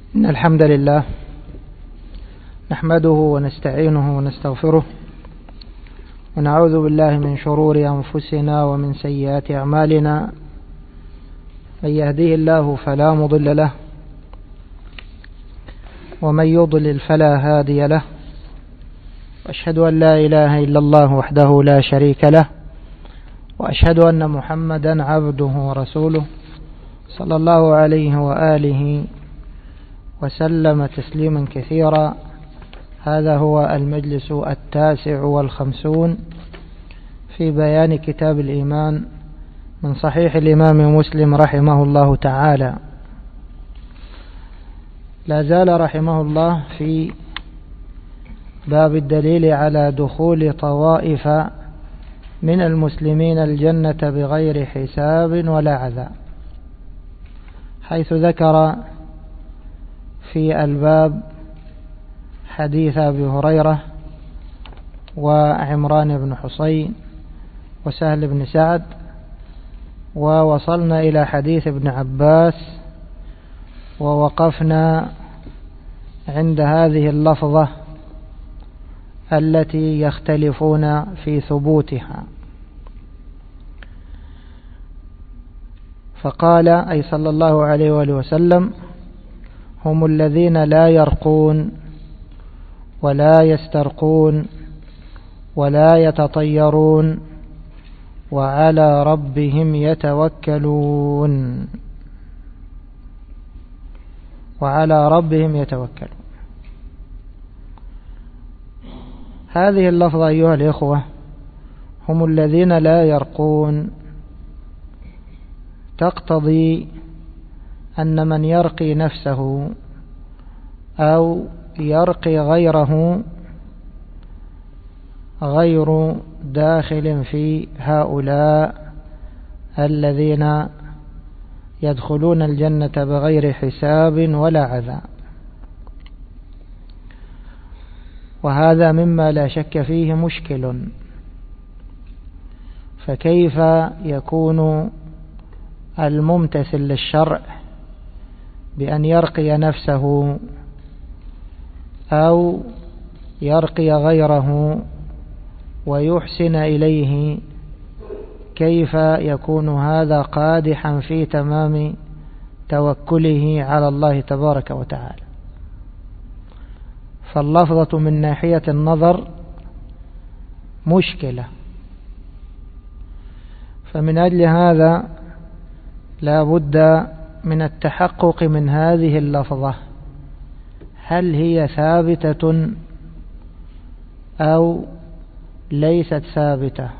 إن الحمد لله نحمده ونستعينه ونستغفره ونعوذ بالله من شرور أنفسنا ومن سيئات أعمالنا. من يهديه الله فلا مضل له ومن يضلل فلا هادي له، وأشهد أن لا إله إلا الله وحده لا شريك له، وأشهد أن محمدا عبده ورسوله صلى الله عليه وآله وسلم تسليما كثيرا. هذا هو المجلس 59 في بيان كتاب الإيمان من صحيح الإمام مسلم رحمه الله تعالى. لا زال رحمه الله في باب الدليل على دخول طوائف من المسلمين الجنة بغير حساب ولا عذاب، حيث ذكر في الباب حديث أبي هريرة وعمران بن حصين وسهل بن سعد، ووصلنا إلى حديث ابن عباس ووقفنا عند هذه اللفظة التي يختلفون في ثبوتها. فقال أي صلى الله عليه وآله وسلم: هم الذين لا يرقون ولا يسترقون ولا يتطيرون وعلى ربهم يتوكلون. وعلى ربهم يتوكلون. هذه اللفظة أيها الإخوة، هم الذين لا يرقون، تقتضي أن من يرقي نفسه أو يرقي غيره غير داخل في هؤلاء الذين يدخلون الجنة بغير حساب ولا عذاب، وهذا مما لا شك فيه مشكل. فكيف يكون الممتثل للشرع بأن يرقي نفسه أو يرقي غيره ويحسن إليه، كيف يكون هذا قادحا في تمام توكله على الله تبارك وتعالى؟ فاللفظة من ناحية النظر مشكلة. فمن أجل هذا لا بد من التحقق من هذه اللفظة، هل هي ثابتة أو ليست ثابتة؟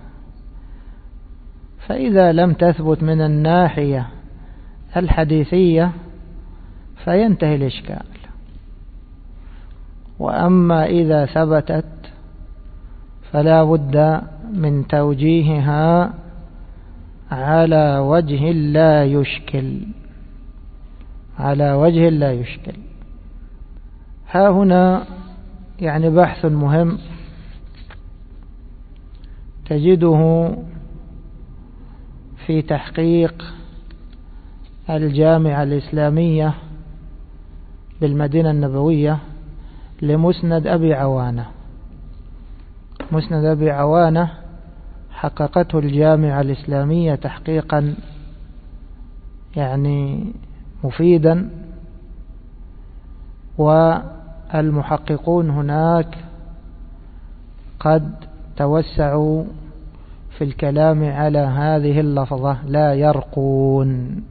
فإذا لم تثبت من الناحية الحديثية فينتهي الإشكال، وأما إذا ثبتت فلا بد من توجيهها على وجه لا يشكل. على وجه لا يشكل. ها هنا يعني بحث مهم تجده في تحقيق الجامعة الإسلامية بالمدينة النبوية لمسند أبي عوانة. مسند أبي عوانة حققته الجامعة الإسلامية تحقيقا يعني مفيدا، والمحققون هناك قد توسعوا في الكلام على هذه اللفظة لا يرقون،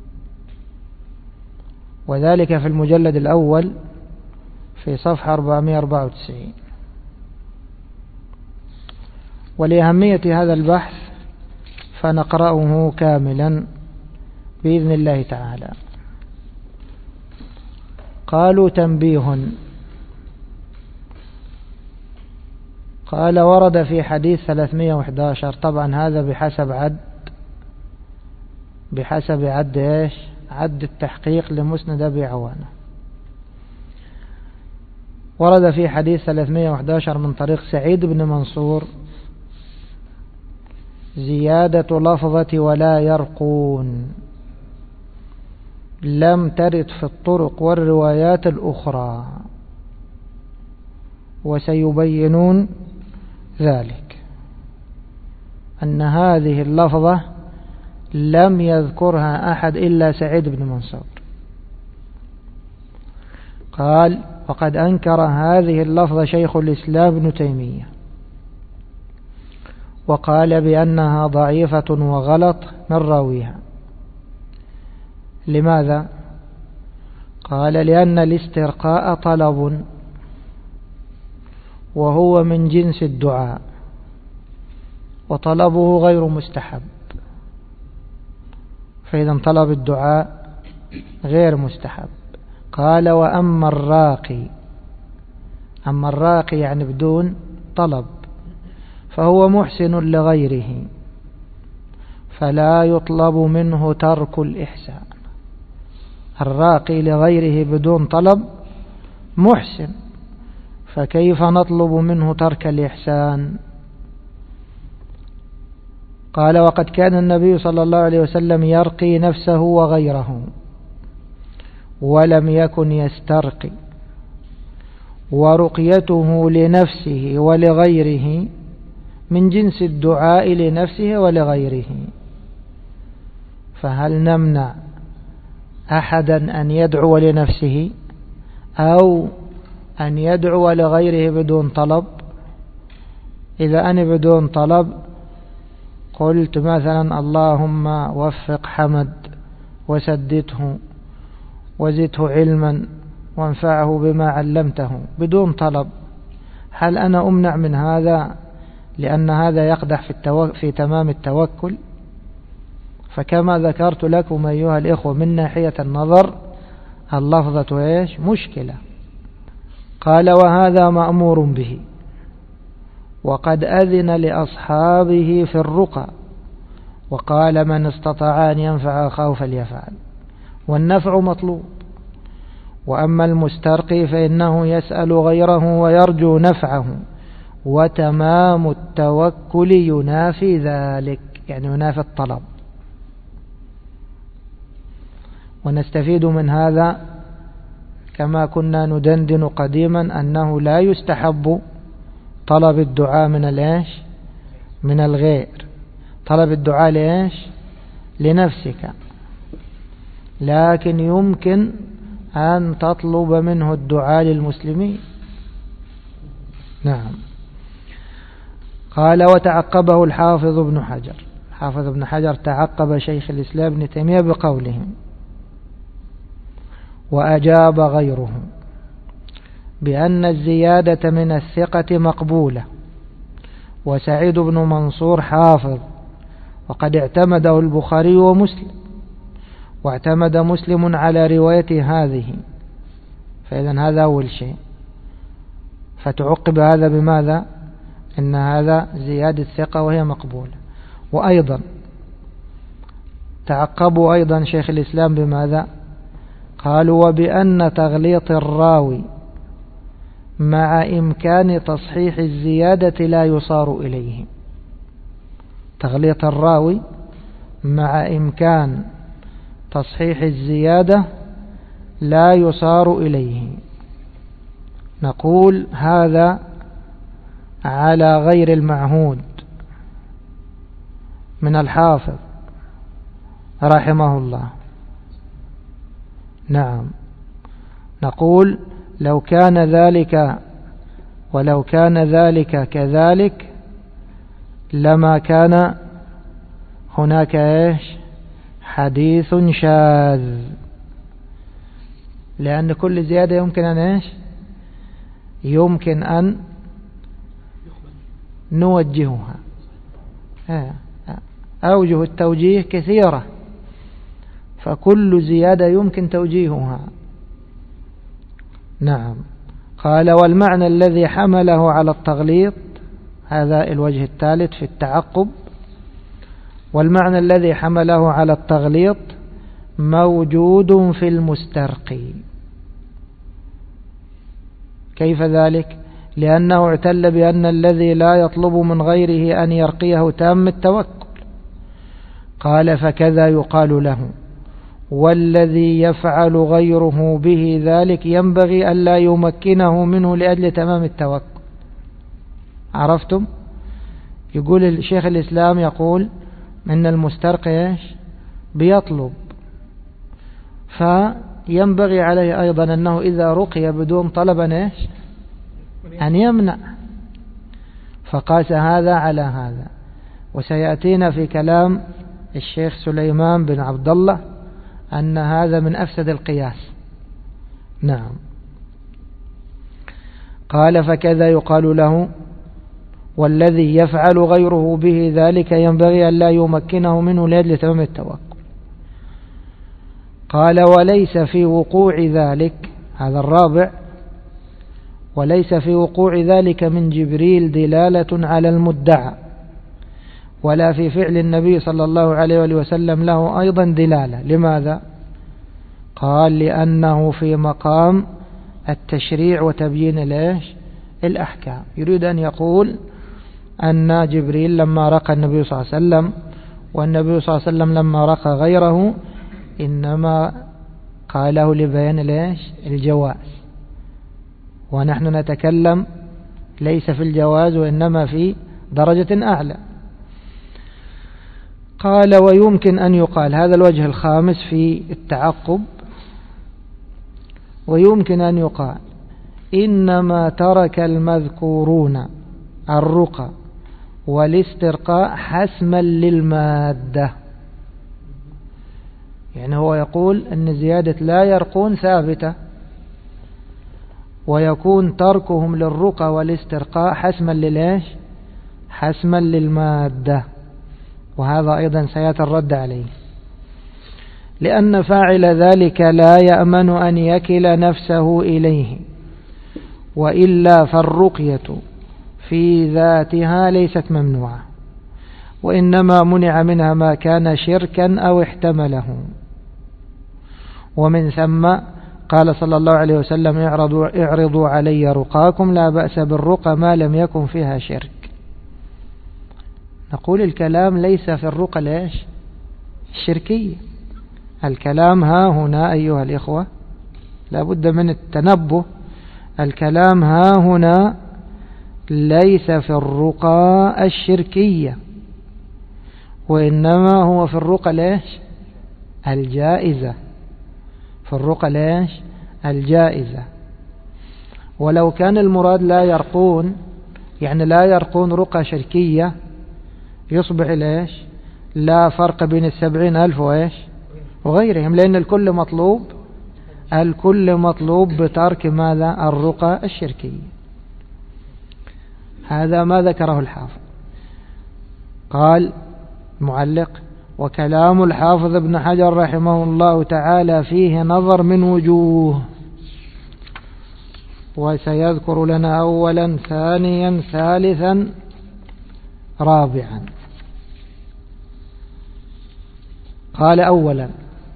وذلك في المجلد الأول في صفحة 494. ولأهمية هذا البحث فنقرأه كاملا بإذن الله تعالى. قالوا: تنبيه. قال: ورد في حديث 311. طبعا هذا بحسب عد ايش؟ عد التحقيق لمسند أبي عوانة. ورد في حديث 311 من طريق سعيد بن منصور زيادة لفظة ولا يرقون، لم ترد في الطرق والروايات الأخرى، وسيبينون ذلك، أن هذه اللفظة لم يذكرها أحد إلا سعيد بن منصور. قال: وقد أنكر هذه اللفظة شيخ الإسلام ابن تيمية، وقال بأنها ضعيفة وغلط من راويها. لماذا؟ قال: لأن الاسترقاء طلب، وهو من جنس الدعاء، وطلبه غير مستحب، فإذا طلب الدعاء غير مستحب. قال: وأما الراقي، أما الراقي يعني بدون طلب، فهو محسن لغيره، فلا يطلب منه ترك الإحسان. الراقي لغيره بدون طلب محسن، فكيف نطلب منه ترك الإحسان؟ قال: وقد كان النبي صلى الله عليه وسلم يرقي نفسه وغيره، ولم يكن يسترقي، ورقيته لنفسه ولغيره من جنس الدعاء لنفسه ولغيره. فهل نمنع أحدا أن يدعو لنفسه أو أن يدعو لغيره بدون طلب؟ إذا أنا بدون طلب قلت مثلا: اللهم وفق حمد وسدده وزده علما وانفعه بما علمته، بدون طلب، هل أنا أمنع من هذا لأن هذا يقدح في تمام التوكل؟ فكما ذكرت لكم أيها الإخوة، من ناحية النظر اللفظة إيش؟ مشكلة. قال: وهذا مأمور به، وقد أذن لأصحابه في الرقى، وقال: من استطاع أن ينفع أخاه فليفعل، والنفع مطلوب. وأما المسترقي فإنه يسأل غيره ويرجو نفعه، وتمام التوكل ينافي ذلك، يعني ينافي الطلب. ونستفيد من هذا كما كنا ندندن قديما أنه لا يستحب طلب الدعاء من الإيش؟ من الغير. طلب الدعاء لإيش؟ لنفسك، لكن يمكن أن تطلب منه الدعاء للمسلمين. نعم. قال: وتعقبه الحافظ ابن حجر، حافظ ابن حجر تعقب شيخ الإسلام ابن تيمية بقوله: وأجاب غيره بأن الزيادة من الثقة مقبولة، وسعيد بن منصور حافظ، وقد اعتمده البخاري ومسلم، واعتمد مسلم على رواية هذه، فإذن هذا أول شيء. فتعقب هذا بماذا؟ إن هذا زيادة ثقة وهي مقبولة. وأيضا تعقبوا أيضا شيخ الإسلام بماذا؟ قالوا: وبأن تغليط الراوي مع إمكان تصحيح الزيادة لا يصار إليه. تغليط الراوي مع إمكان تصحيح الزيادة لا يصار إليه. نقول هذا على غير المعهود من الحافظ رحمه الله. نعم، نقول لو كان ذلك ولو كان ذلك كذلك لما كان هناك إيش؟ حديث شاذ، لأن كل زيادة يمكن أن إيش؟ يمكن أن نوجهها. أوجه التوجيه كثيرة، فكل زيادة يمكن توجيهها. نعم. قال: والمعنى الذي حمله على التغليط، هذا الوجه الثالث في التعقب، والمعنى الذي حمله على التغليط موجود في المسترقي. كيف ذلك؟ لأنه اعتل بأن الذي لا يطلب من غيره أن يرقيه تام التوكل. قال: فكذا يقال له، والذي يفعل غيره به ذلك ينبغي ألا يمكنه منه لأجل تمام التوكل. عرفتم؟ يقول الشيخ الإسلام يقول إن المسترقي بيطلب، فينبغي عليه أيضا أنه إذا رقي بدون طلب أن يمنع، فقاس هذا على هذا. وسيأتينا في كلام الشيخ سليمان بن عبد الله أن هذا من أفسد القياس. نعم. قال فكذا يقال له والذي يفعل غيره به ذلك ينبغي أن لا يمكنه منه لأجل تمام التوكل. قال وليس في وقوع ذلك، هذا الرابع، وليس في وقوع ذلك من جبريل دلالة على المدعى، ولا في فعل النبي صلى الله عليه وسلم له أيضا دلالة. لماذا؟ قال لأنه في مقام التشريع وتبيين الأحكام. يريد أن يقول أن جبريل لما رقى النبي صلى الله عليه وسلم والنبي صلى الله عليه وسلم لما رقى غيره إنما قاله لبيان الجواز، ونحن نتكلم ليس في الجواز وإنما في درجة أعلى. قال ويمكن أن يقال، هذا الوجه الخامس في التعقب، ويمكن أن يقال إنما ترك المذكورون الرقى والاسترقاء حسما للمادة. يعني هو يقول أن زيادة لا يرقون ثابتة، ويكون تركهم للرقى والاسترقاء حسما للمادة، وهذا أيضا سيأتي الرد عليه، لأن فاعل ذلك لا يأمن أن يكل نفسه إليه، وإلا فالرقية في ذاتها ليست ممنوعة، وإنما منع منها ما كان شركا أو احتمله. ومن ثم قال صلى الله عليه وسلم اعرضوا علي رقاكم لا بأس بالرقى ما لم يكن فيها شرك. نقول الكلام ليس في الرقى الشركية، الكلام ها هنا أيها الإخوة لا بد من التنبه، الكلام ها هنا ليس في الرقى الشركية، وإنما هو في الرقى الجائزة، في الرقى الجائزة. ولو كان المراد لا يرقون، يعني لا يرقون رقى شركية، يصبح لا فرق بين 70,000 وغيرهم، لأن الكل مطلوب بترك ماذا؟ الرقى الشركية. هذا ما ذكره الحافظ. قال معلق وكلام الحافظ ابن حجر رحمه الله تعالى فيه نظر من وجوه، وسيذكر لنا أولا ثانيا ثالثا رابعا. قال أولا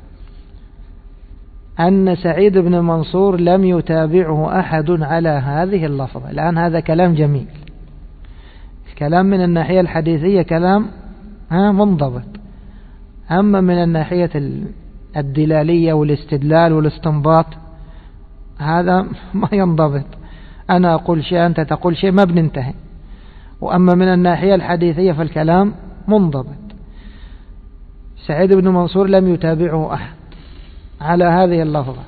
أن سعيد بن منصور لم يتابعه أحد على هذه اللفظة. الآن هذا كلام جميل، الكلام من الناحية الحديثية كلام منضبط، أما من الناحية الدلالية والاستدلال والاستنباط هذا ما ينضبط. أنا أقول شيء أنت تقول شيء ما بننتهي. وأما من الناحية الحديثية فالكلام منضبط. سعيد بن منصور لم يتابعه أحد على هذه اللفظة.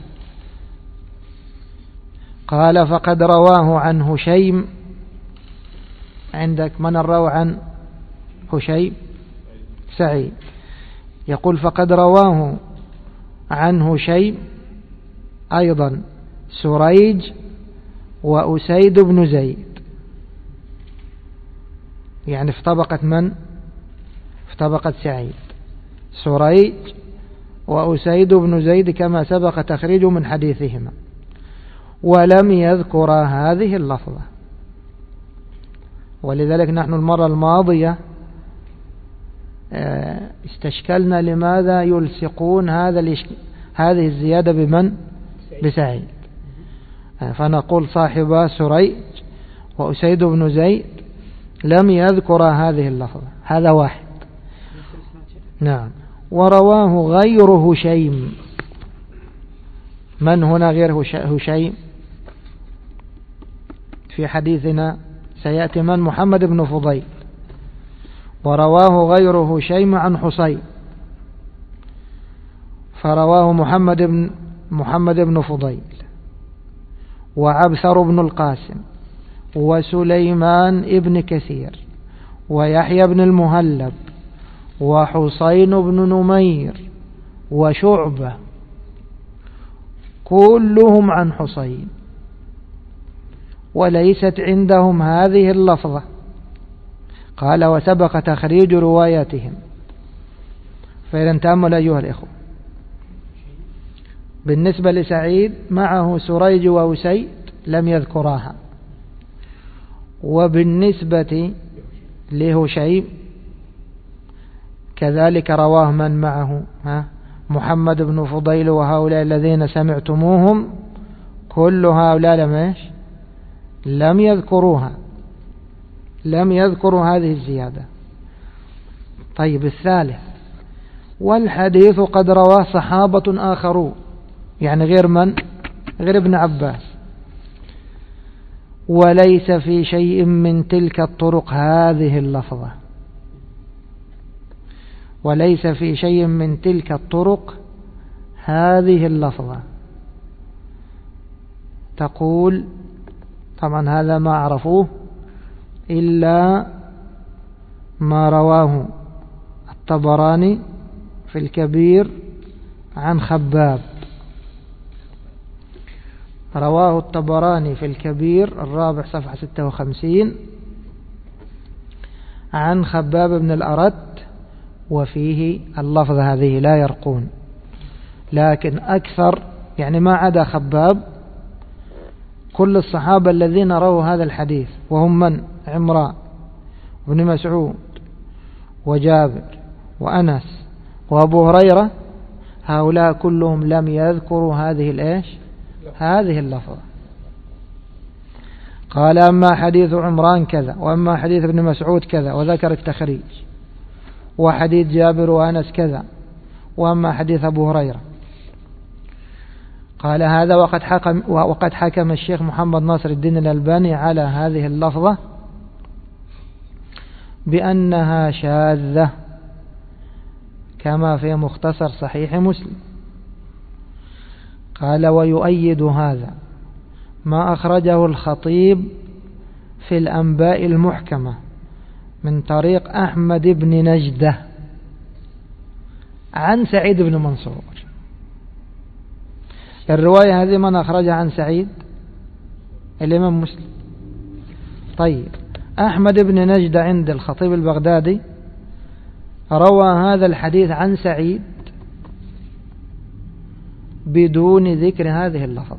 قال فقد رواه عن هشيم. عندك من الروى عن هشيم؟ سعيد. يقول فقد رواه عن هشيم أيضا سريج وأسيد بن زيد، يعني في طبقة من؟ في طبقة سعيد، سريج وأسيد بن زيد كما سبق تخريج من حديثهما، ولم يذكر هذه اللفظة. ولذلك نحن المرة الماضية استشكلنا لماذا يلصقون هذه الزيادة بمن؟ بسعيد. فنقول صاحب سريج وأسيد بن زيد لم يذكر هذه اللفظة، هذا واحد. نعم. ورواه غير هشيم. من هنا غير هشيم في حديثنا سيأتي؟ من؟ محمد بن فضيل. ورواه غير هشيم عن حصين، فرواه محمد بن فضيل وعبثر بن القاسم وسليمان ابن كثير ويحيى بن المهلب وحسين بن نمير وشعبة، كلهم عن حسين، وليست عندهم هذه اللفظة. قال وسبق تخريج رواياتهم. فإذا تأمل أيها الإخوة، بالنسبة لسعيد معه سريج وأسيد لم يذكراها، وبالنسبة لهشيم كذلك رواه من معه محمد بن فضيل وهؤلاء الذين سمعتموهم، كل هؤلاء لم يذكروها، لم يذكروا هذه الزيادة. طيب الثالث، والحديث قد رواه صحابة آخرون، يعني غير من؟ غير ابن عباس، وليس في شيء من تلك الطرق هذه اللفظة، وليس في شيء من تلك الطرق هذه اللفظة. تقول طبعا هذا ما عرفوه إلا ما رواه الطبراني في الكبير عن خباب. رواه الطبراني في الكبير الرابع صفحة 56 عن خباب بن الأرت، وفيه اللفظة هذه لا يرقون. لكن أكثر يعني ما عدا خباب كل الصحابة الذين رووا هذا الحديث، وهم من؟ عمران وابن مسعود وجابر وأنس وأبو هريرة، هؤلاء كلهم لم يذكروا هذه اللفظة. قال أما حديث عمران كذا، وأما حديث ابن مسعود كذا، وذكر التخريج، وحديث جابر وأنس كذا، وأما حديث أبو هريرة. قال هذا وقد حكم الشيخ محمد ناصر الدين الألباني على هذه اللفظة بأنها شاذة، كما في مختصر صحيح مسلم. قال ويؤيد هذا ما أخرجه الخطيب في الأنباء المحكمة من طريق أحمد بن نجدة عن سعيد بن منصور. الرواية هذه من أخرجها عن سعيد؟ الإمام مسلم. طيب أحمد بن نجدة عند الخطيب البغدادي روى هذا الحديث عن سعيد بدون ذكر هذه اللفظة،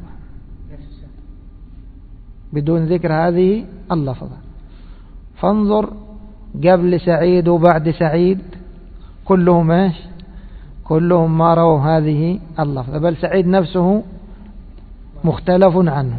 بدون ذكر هذه اللفظة. فانظر قبل سعيد وبعد سعيد كلهم ما رووا هذه اللفظة، بل سعيد نفسه مختلف عنه.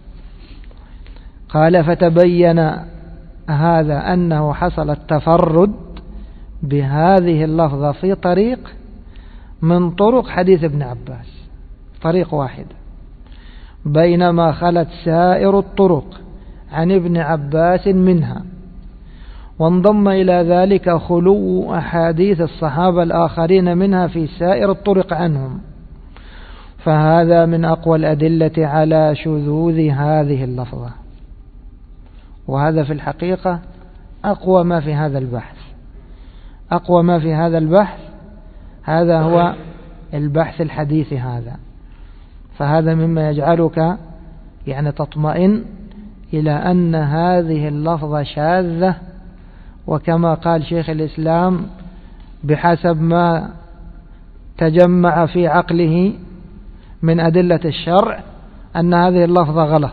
قال فتبين هذا أنه حصل التفرد بهذه اللفظة في طريق من طرق حديث ابن عباس، طريق واحد، بينما خلت سائر الطرق عن ابن عباس منها، وانضم إلى ذلك خلو أحاديث الصحابة الآخرين منها في سائر الطرق عنهم، فهذا من أقوى الأدلة على شذوذ هذه اللفظة. وهذا في الحقيقة أقوى ما في هذا البحث، أقوى ما في هذا البحث، هذا هو البحث الحديثي هذا. فهذا مما يجعلك يعني تطمئن إلى أن هذه اللفظة شاذة، وكما قال شيخ الإسلام بحسب ما تجمع في عقله من أدلة الشرع أن هذه اللفظة غلط.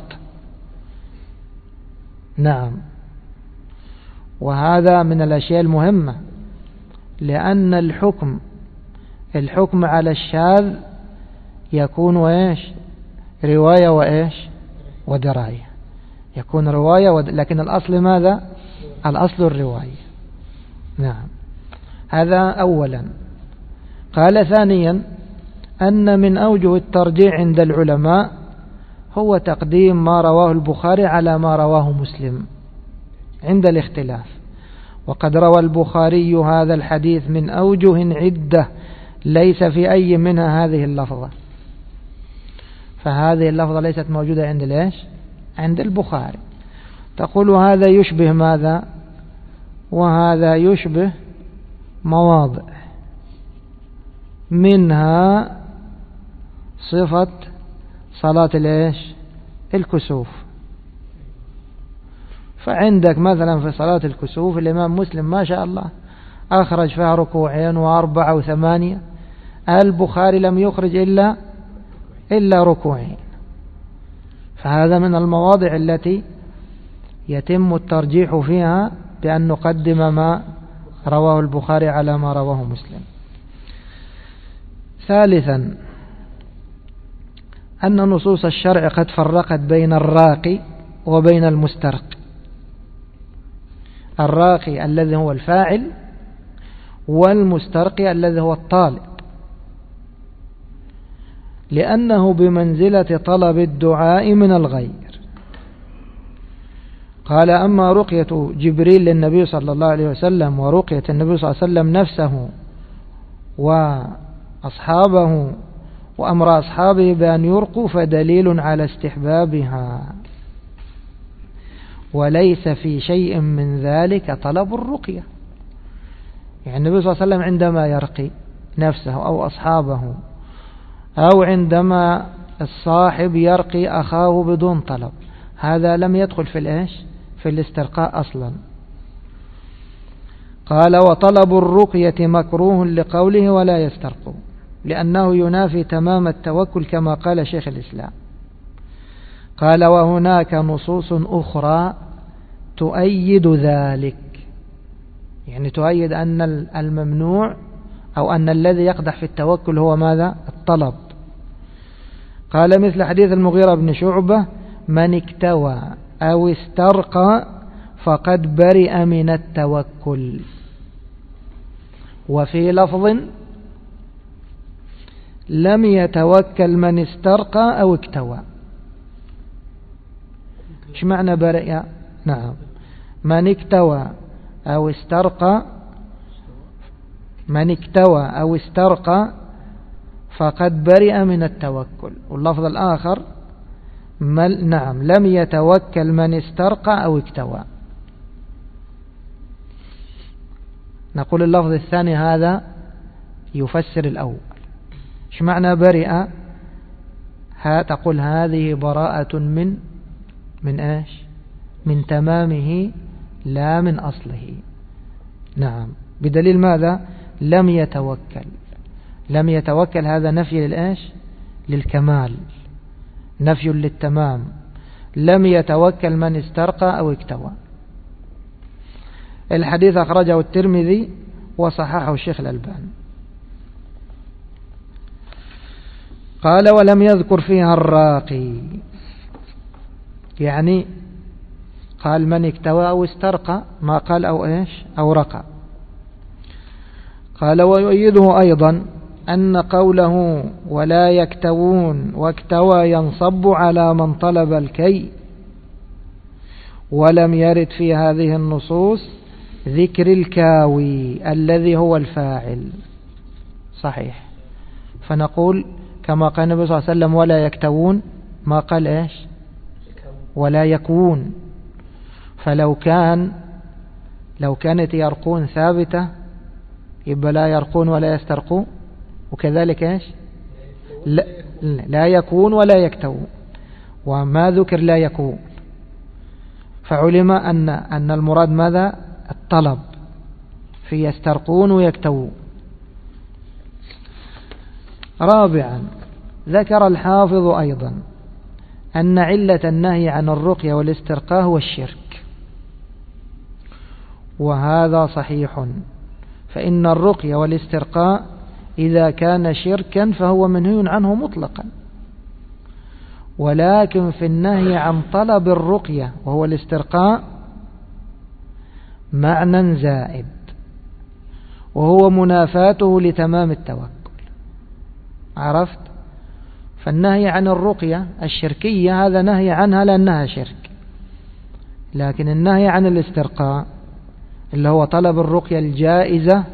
نعم، وهذا من الأشياء المهمة، لأن الحكم على الشاذ يكون رواية ودراية، يكون رواية لكن الأصل ماذا؟ الأصل الرواية. نعم، هذا أولا. قال ثانيا أن من أوجه الترجيح عند العلماء هو تقديم ما رواه البخاري على ما رواه مسلم عند الاختلاف، وقد روى البخاري هذا الحديث من أوجه عدة ليس في أي منها هذه اللفظة، فهذه اللفظة ليست موجودة عند ليش؟ عند البخاري. تقول هذا يشبه ماذا؟ وهذا يشبه مواضع، منها صفة صلاة الكسوف. فعندك مثلا في صلاة الكسوف الإمام مسلم ما شاء الله أخرج فيها 2 و4 و8، البخاري لم يخرج إلا 2، فهذا من المواضع التي يتم الترجيح فيها بأن نقدم ما رواه البخاري على ما رواه مسلم. ثالثا أن نصوص الشرع قد فرقت بين الراقي وبين المسترقي. الراقي الذي هو الفاعل، والمسترقي الذي هو الطالب، لأنه بمنزلة طلب الدعاء من الغير. قال أما رقية جبريل للنبي صلى الله عليه وسلم ورقية النبي صلى الله عليه وسلم نفسه وأصحابه وأمر أصحابه بأن يرقوا فدليل على استحبابها، وليس في شيء من ذلك طلب الرقية. يعني النبي صلى الله عليه وسلم عندما يرقي نفسه أو أصحابه، أو عندما الصاحب يرقي أخاه بدون طلب، هذا لم يدخل في الاسترقاء أصلا. قال وطلب الرقية مكروه لقوله ولا يسترقوا، لأنه ينافي تمام التوكل كما قال شيخ الإسلام. قال وهناك نصوص أخرى تؤيد ذلك، يعني تؤيد أن الممنوع أو أن الذي يقدح في التوكل هو ماذا؟ الطلب. قال مثل حديث المغيرة بن شعبة من اكتوى أو استرقى فقد برئ من التوكل. وفي لفظ لم يتوكل من استرقى أو اكتوى. ايش معنى برئ؟ نعم، من اكتوى أو استرقى، من اكتوى أو استرقى فقد برئ من التوكل. واللفظ الآخر نعم لم يتوكل من استرقى أو اكتوى. نقول اللفظ الثاني هذا يفسر الأول. ايش معنى برئ؟ تقول هذه براءة من ايش؟ من تمامه لا من أصله. نعم، بدليل ماذا؟ لم يتوكل. لم يتوكل هذا نفي للإيش؟ للكمال، نفي للتمام. لم يتوكل من استرقى أو اكتوى. الحديث أخرجه الترمذي وصححه الشيخ الألباني. قال ولم يذكر فيها الراقي، يعني قال من اكتوى أو استرقى، ما قال أو إيش أو رقى. قال ويؤيده أيضا أن قوله ولا يكتوون واكتوى ينصب على من طلب الكي، ولم يرد في هذه النصوص ذكر الكاوي الذي هو الفاعل. صحيح، فنقول كما قال النبي صلى الله عليه وسلم ولا يكتوون، ما قال إيش ولا يكوون. فلو كانت يرقون ثابتة يبقى لا يرقون ولا يسترقون، وكذلك إيش لا يكون ولا يكتوون، وما ذكر لا يكون، فعلم أن المراد ماذا؟ الطلب في يسترقون ويكتوون. رابعا ذكر الحافظ أيضا أن علة النهي عن الرقية والاسترقاء هو الشرك، وهذا صحيح، فإن الرقية والاسترقاء إذا كان شركا فهو منهي عنه مطلقا، ولكن في النهي عن طلب الرقية وهو الاسترقاء معنى زائد، وهو منافاته لتمام التوكل. عرفت؟ فالنهي عن الرقية الشركية هذا نهي عنها لأنها شرك، لكن النهي عن الاسترقاء اللي هو طلب الرقية الجائزة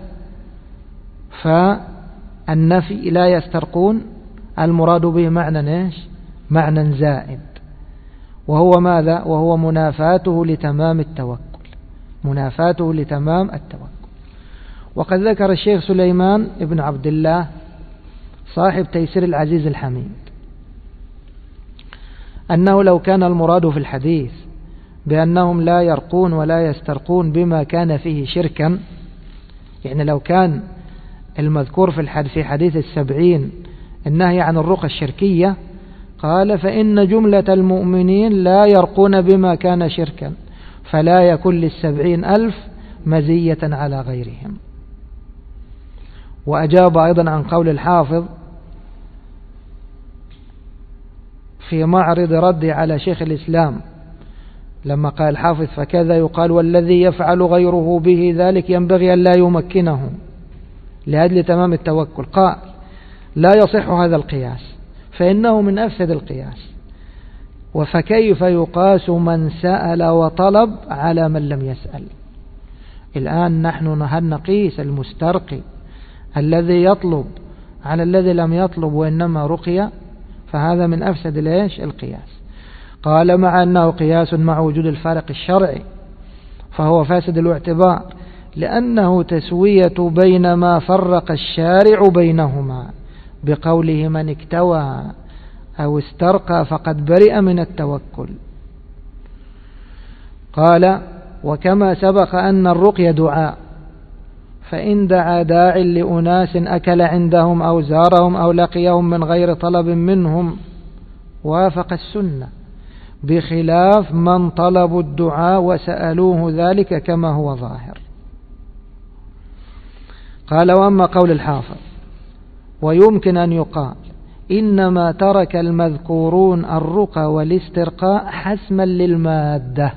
فالنفي لا يسترقون المراد به معنى إيش؟ معنى زائد، وهو ماذا؟ وهو منافاته لتمام التوكل، منافاته لتمام التوكل. وقد ذكر الشيخ سليمان ابن عبد الله صاحب تيسير العزيز الحميد أنه لو كان المراد في الحديث بأنهم لا يرقون ولا يسترقون بما كان فيه شركا، يعني لو كان المذكور في حديث 70 النهي عن الرقى الشركية، قال فإن جملة المؤمنين لا يرقون بما كان شركا فلا يكون ل70,000 مزية على غيرهم. وأجاب أيضا عن قول الحافظ في معرض رد على شيخ الإسلام لما قال الحافظ فكذا يقال والذي يفعل غيره به ذلك ينبغي أن لا يمكنه لأجل تمام التوكل، قال لا يصح هذا القياس فإنه من أفسد القياس، وفكيف يقاس من سأل وطلب على من لم يسأل؟ الآن نحن هل نقيس المسترقي الذي يطلب على الذي لم يطلب وإنما رقية؟ فهذا من أفسد القياس. قال مع أنه قياس مع وجود الفارق الشرعي فهو فاسد الاعتبار، لأنه تسوية بين ما فرق الشارع بينهما بقوله من اكتوى أو استرقى فقد برئ من التوكل. قال وكما سبق أن الرقية دعاء، فإن دعا داع لأناس أكل عندهم أو زارهم أو لقيهم من غير طلب منهم وافق السنة، بخلاف من طلبوا الدعاء وسألوه ذلك كما هو ظاهر. قال وأما قول الحافظ ويمكن أن يقال إنما ترك المذكورون الرقى والاسترقاء حسما للمادة،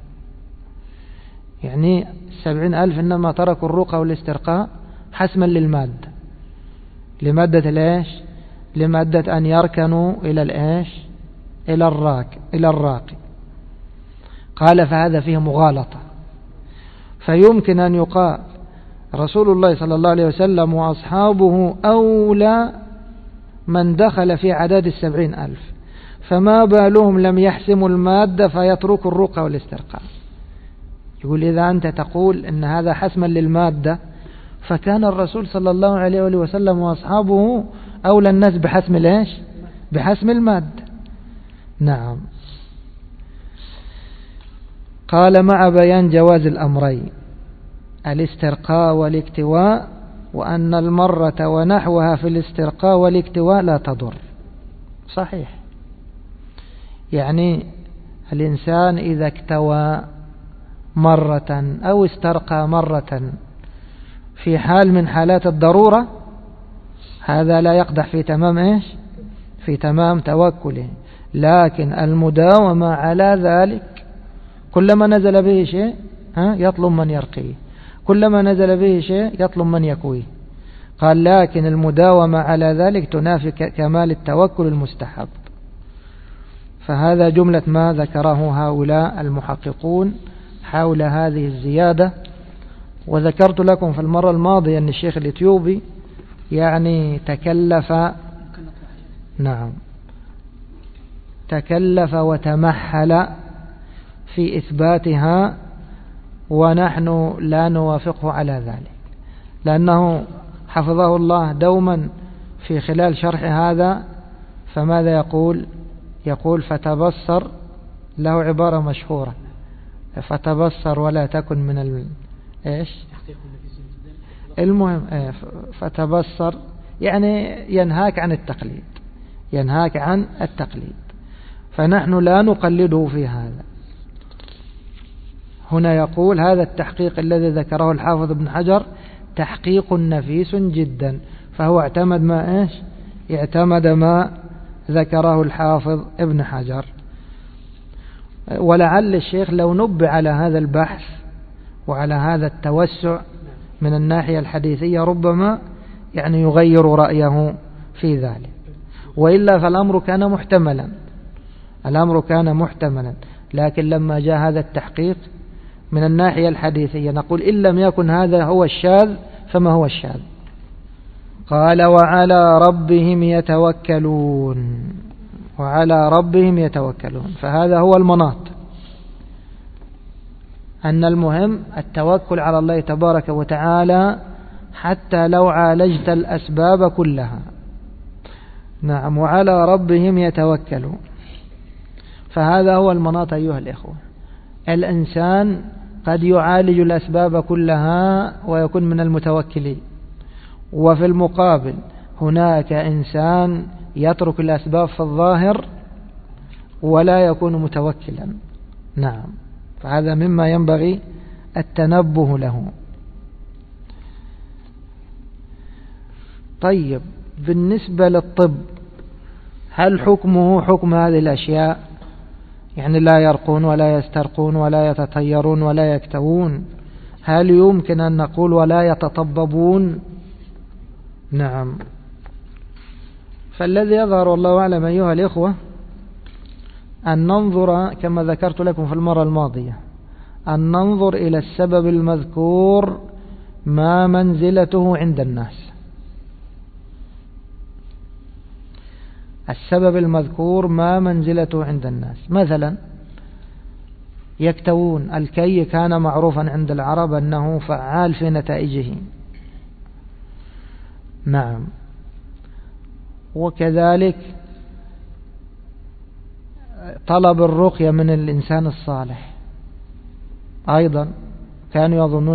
يعني 70,000 إنما تركوا الرقى والاسترقاء حسما للمادة، لمادة الإيش؟ لمادة أن يركنوا إلى الإيش؟ إلى الراقي. قال فهذا فيه مغالطة، فيمكن أن يقال رسول الله صلى الله عليه وسلم وأصحابه أولى من دخل في عدد 70,000، فما بالهم لم يحسموا المادة فيتركوا الرقى والاسترقاء. يقول إذا أنت تقول إن هذا حسما للمادة فكان الرسول صلى الله عليه وسلم وأصحابه أولى الناس بحسم الإيش؟ بحسم المادة. نعم. قال مع بيان جواز الأمرين الاسترقاء والاكتواء، وأن المرة ونحوها في الاسترقاء والاكتواء لا تضر. صحيح، يعني الإنسان إذا اكتوى مرة أو استرقى مرة في حال من حالات الضرورة هذا لا يقدح في تمام إيش؟ في تمام توكله، لكن المداومة على ذلك كلما نزل به شيء يطلب من يرقيه، كلما نزل به شيء يطلب من يكويه. قال لكن المداومة على ذلك تنافي كمال التوكل المستحب. فهذا جملة ما ذكره هؤلاء المحققون حول هذه الزيادة. وذكرت لكم في المرة الماضية أن الشيخ الإثيوبي يعني تكلف وتمحل في إثباتها، ونحن لا نوافقه على ذلك، لأنه حفظه الله دوما في خلال شرح هذا فماذا يقول فتبصر، له عبارة مشهورة فتبصر ولا تكن من المهم فتبصر، يعني ينهاك عن التقليد، فنحن لا نقلده في هذا. هنا يقول هذا التحقيق الذي ذكره الحافظ ابن حجر تحقيق نفيس جدا، فهو اعتمد ما ذكره الحافظ ابن حجر. ولعل الشيخ لو نبه على هذا البحث وعلى هذا التوسع من الناحية الحديثية ربما يعني يغير رأيه في ذلك، وإلا فالأمر كان محتملا، الأمر كان محتملا. لكن لما جاء هذا التحقيق من الناحية الحديثية نقول إن لم يكن هذا هو الشاذ فما هو الشاذ؟ قال وعلى ربهم يتوكلون، وعلى ربهم يتوكلون. فهذا هو المناط، أن المهم التوكل على الله تبارك وتعالى حتى لو عالجت الأسباب كلها. نعم، وعلى ربهم يتوكلون. فهذا هو المناط أيها الإخوة. الإنسان قد يعالج الأسباب كلها ويكون من المتوكلين، وفي المقابل هناك إنسان يترك الأسباب في الظاهر ولا يكون متوكلا. نعم، فهذا مما ينبغي التنبه له. طيب، بالنسبة للطب هل حكمه حكم هذه الأشياء؟ يعني لا يرقون ولا يسترقون ولا يتطيرون ولا يكتوون، هل يمكن أن نقول ولا يتطببون؟ نعم. فالذي يظهر والله أعلم أيها الإخوة أن ننظر كما ذكرت لكم في المرة الماضية، أن ننظر إلى السبب المذكور ما منزلته عند الناس. السبب المذكور ما منزلته عند الناس. مثلا يكتوون، الكي كان معروفا عند العرب أنه فعال في نتائجه. نعم، وكذلك طلب الرقية من الإنسان الصالح أيضا كانوا يظنون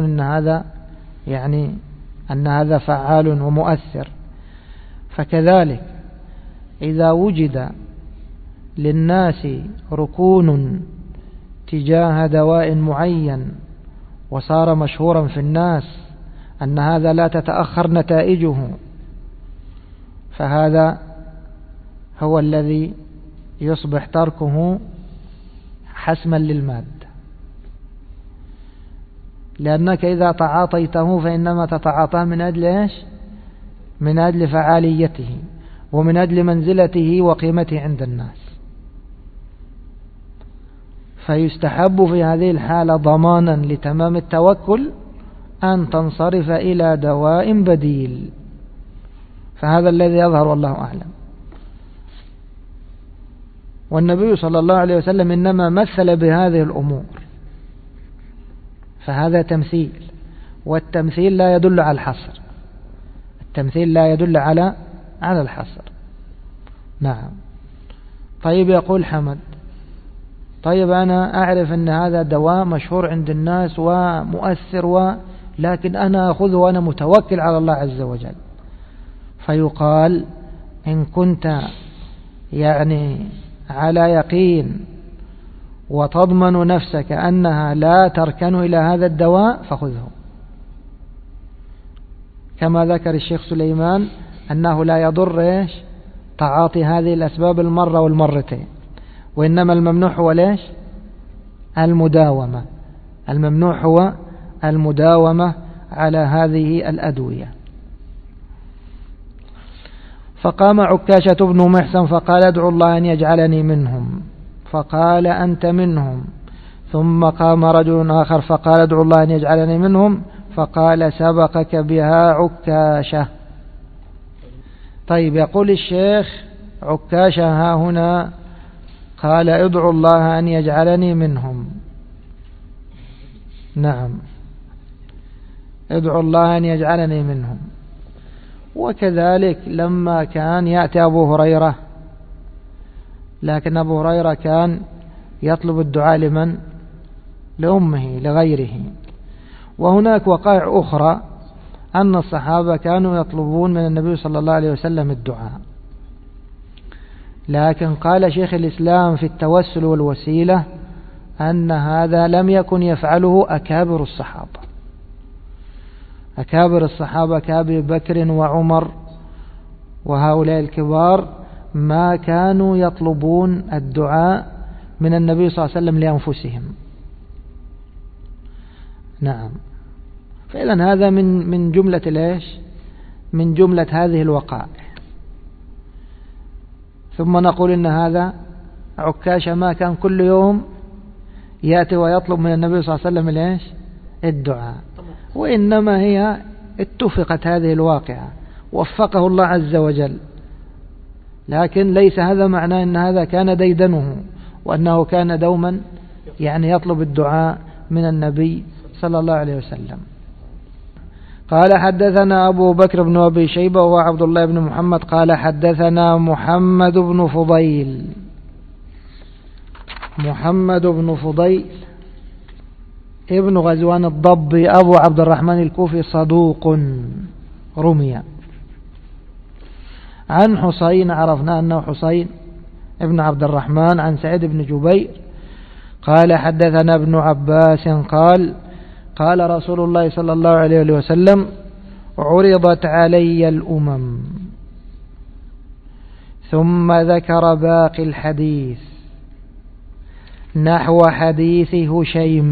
أن هذا فعال ومؤثر. فكذلك إذا وجد للناس ركون تجاه دواء معين وصار مشهورا في الناس أن هذا لا تتأخر نتائجه، فهذا هو الذي يصبح تركه حسما للمادة، لأنك إذا تعاطيته فإنما تتعاطاه من أجل إيش؟ من أجل فعاليته ومن أجل منزلته وقيمته عند الناس. فيستحب في هذه الحالة ضمانا لتمام التوكل أن تنصرف إلى دواء بديل. فهذا الذي يظهر والله أعلم. والنبي صلى الله عليه وسلم إنما مثل بهذه الأمور، فهذا تمثيل، والتمثيل لا يدل على الحصر، التمثيل لا يدل على الحصر. نعم. طيب، يقول حمد، طيب أنا أعرف أن هذا دواء مشهور عند الناس ومؤثر لكن أنا أخذه وأنا متوكل على الله عز وجل. فيقال إن كنت على يقين وتضمن نفسك أنها لا تركن إلى هذا الدواء فخذه، كما ذكر الشيخ سليمان أنه لا يضر تعاطي هذه الأسباب المرة والمرتين، وإنما الممنوع هو المداومة. الممنوع هو المداومة على هذه الأدوية. فقام عكاشة بن محسن فقال ادعو الله أن يجعلني منهم، فقال أنت منهم. ثم قام رجل آخر فقال ادعو الله أن يجعلني منهم، فقال سبقك بها عكاشة. طيب، يقول الشيخ عكاشة ها هنا قال ادعو الله أن يجعلني منهم. نعم، ادعو الله أن يجعلني منهم. وكذلك لما كان يأتي أبو هريرة، لكن أبو هريرة كان يطلب الدعاء لمن؟ لأمه، لغيره. وهناك وقائع أخرى أن الصحابة كانوا يطلبون من النبي صلى الله عليه وسلم الدعاء، لكن قال شيخ الإسلام في التوسل والوسيلة أن هذا لم يكن يفعله أكابر الصحابة. أكابر الصحابة كأبي بكر وعمر وهؤلاء الكبار ما كانوا يطلبون الدعاء من النبي صلى الله عليه وسلم لأنفسهم. نعم. فإذن هذا من جملة من جملة هذه الوقائع. ثم نقول إن هذا عكاشة ما كان كل يوم يأتي ويطلب من النبي صلى الله عليه وسلم ليش الدعاء، وإنما هي اتفقت هذه الواقعة وفقه الله عز وجل، لكن ليس هذا معناه أن هذا كان ديدنه وأنه كان دوما يعني يطلب الدعاء من النبي صلى الله عليه وسلم. قال حدثنا أبو بكر بن أبي شيبة وعبد الله بن محمد قال حدثنا محمد بن فضيل. محمد بن فضيل ابن غزوان الضبي أبو عبد الرحمن الكوفي صدوق رمي. عن حسين عرفنا أنه حسين ابن عبد الرحمن عن سعيد بن جبير قال حدثنا ابن عباس قال قال رسول الله صلى الله عليه وسلم عرضت علي الأمم ثم ذكر باقي الحديث نحو حديث هشيم.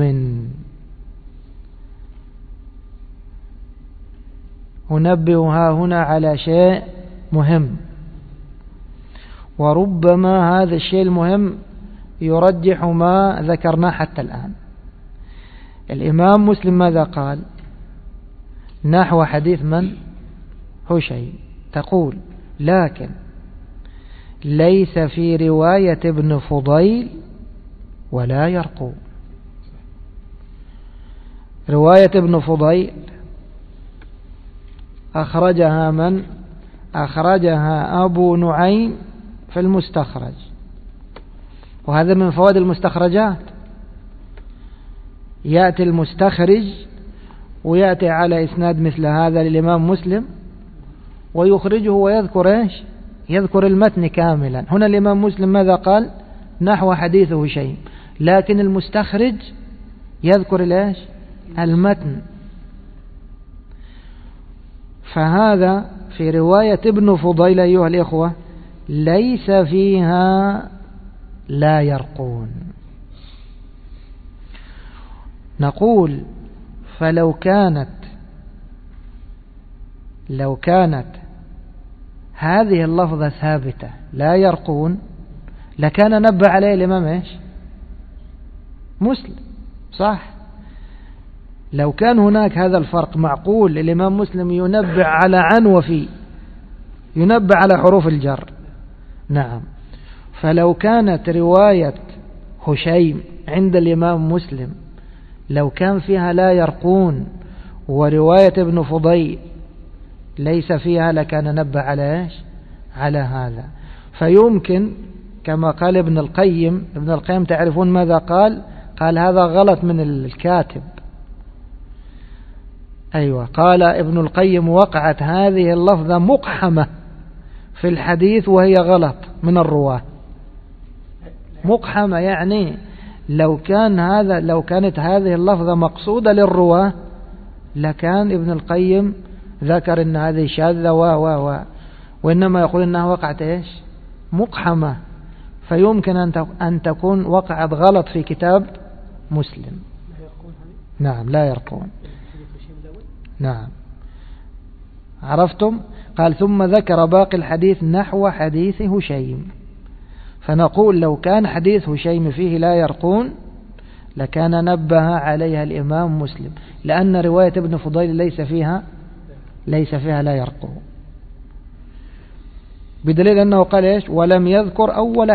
أنبهها هنا على شيء مهم، وربما هذا الشيء المهم يرجح ما ذكرناه حتى الآن. الإمام مسلم ماذا قال؟ نحو حديث من؟ هشيم. تقول لكن ليس في رواية ابن فضيل ولا يرقو. رواية ابن فضيل أخرجها من؟ أخرجها أبو نعيم في المستخرج، وهذا من فوائد المستخرجات. يأتي المستخرج ويأتي على إسناد مثل هذا للإمام مسلم ويخرجه ويذكر إيش؟ يذكر المتن كاملا. هنا الإمام مسلم ماذا قال؟ نحو حديث هشيم، لكن المستخرج يذكر الإيش؟ المتن. فهذا في رواية ابن فضيل أيها الإخوة ليس فيها لا يرقون. نقول فلو كانت هذه اللفظة ثابتة لا يرقون لكان نبه عليه الإمام إيش؟ مسلم، صح؟ لو كان هناك هذا الفرق معقول الإمام مسلم ينبه على عن وفي، ينبه على حروف الجر. نعم. فلو كانت رواية هشيم عند الإمام مسلم لو كان فيها لا يرقون ورواية ابن فضيل ليس فيها لكان نبه على إيش؟ على هذا. فيمكن كما قال ابن القيم تعرفون ماذا قال؟ قال هذا غلط من الكاتب. أيوة، قال ابن القيم وقعت هذه اللفظة مقحمة في الحديث وهي غلط من الرواة. مقحمة يعني لو كانت هذه اللفظة مقصودة للرواة لكان ابن القيم ذكر ان هذه شاذة وإنما يقول انها وقعت ايش؟ مقحمة. فيمكن أن تكون وقعت غلط في كتاب مسلم. نعم، لا يرقون. نعم، عرفتم؟ قال ثم ذكر باقي الحديث نحو حديث هشيم. فنقول لو كان حديث هشيم فيه لا يرقون لكان نبه عليها الإمام مسلم، لأن رواية ابن فضيل ليس فيها لا يرقون، بدليل أنه قال إيش؟ ولم يذكر أول